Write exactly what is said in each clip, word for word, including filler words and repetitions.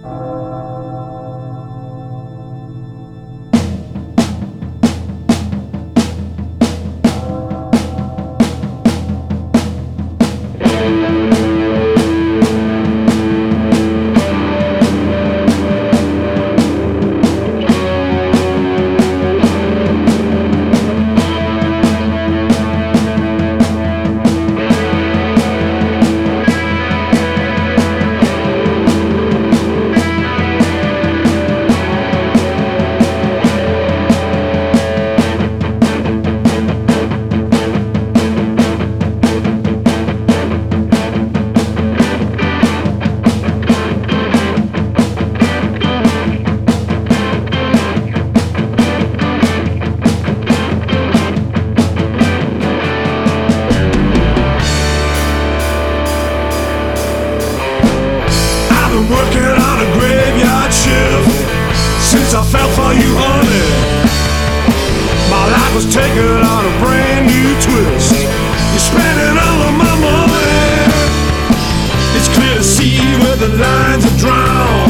I fell for you, honey. My life was taken on a brand new twist. You're spending all of my money. It's clear to see where the lines are drawn.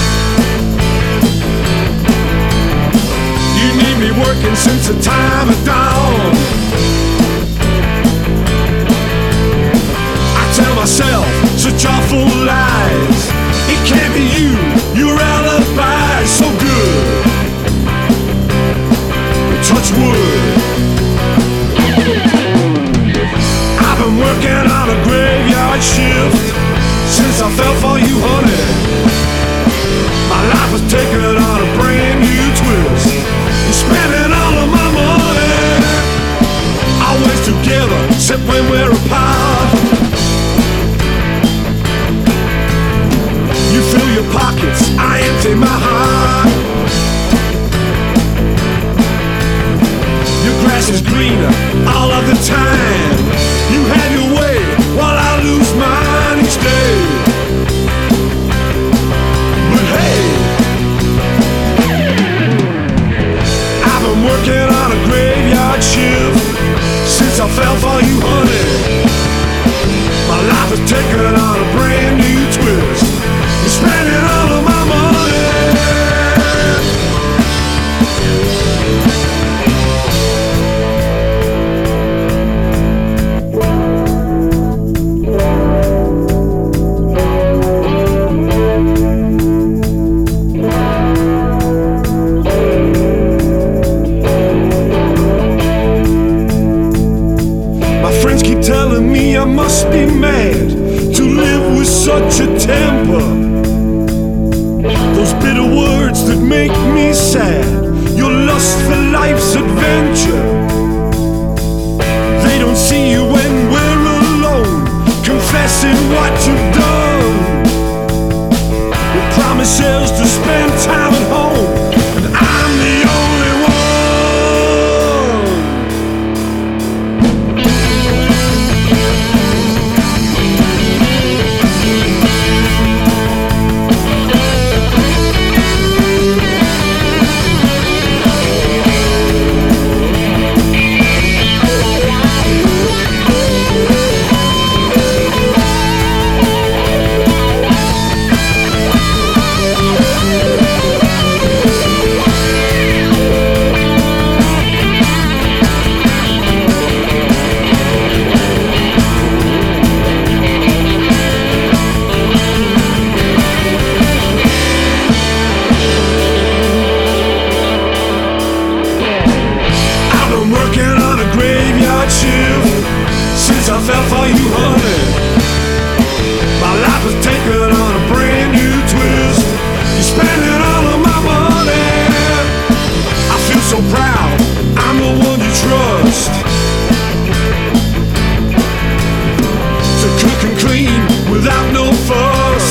You need me working since the time of dawn. I tell myself such awful lies. It can't be you, your alibi is so good. Touch wood. I've been working on a graveyard shift since I fell for you, honey. My life was taken on a brand new twist. You're spending all of my money. Always together, except when we're apart. You fill your pockets, I empty my heart. Your grass is greener all of the time. You have your way while I lose mine each day. But hey, I've been working on a graveyard shift since I fell for you, honey. My life is taken on a brand new twist. You're spending all of my money. My friends keep telling me I must be mad to live with such a temper. Those bitter words that make me sad, your lust for life's adventure. They don't see you when we're alone, confessing what you've done. With promises to spend time at home, and I'm the only one. I fell for you, honey. My life was taken on a brand new twist. You're spending all of my money. I feel so proud, I'm the one you trust to cook and clean without no fuss,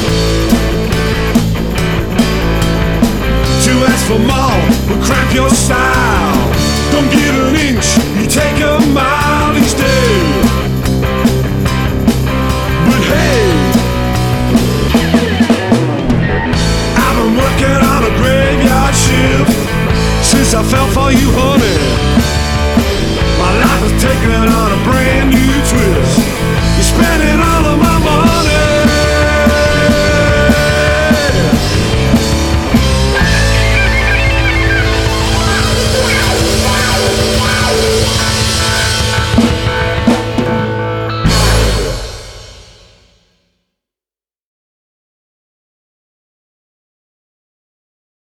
to ask for more will cramp your style. Don't give an inch, you take a mile each day. But hey, I've been working on a graveyard shift since I fell for you, honey.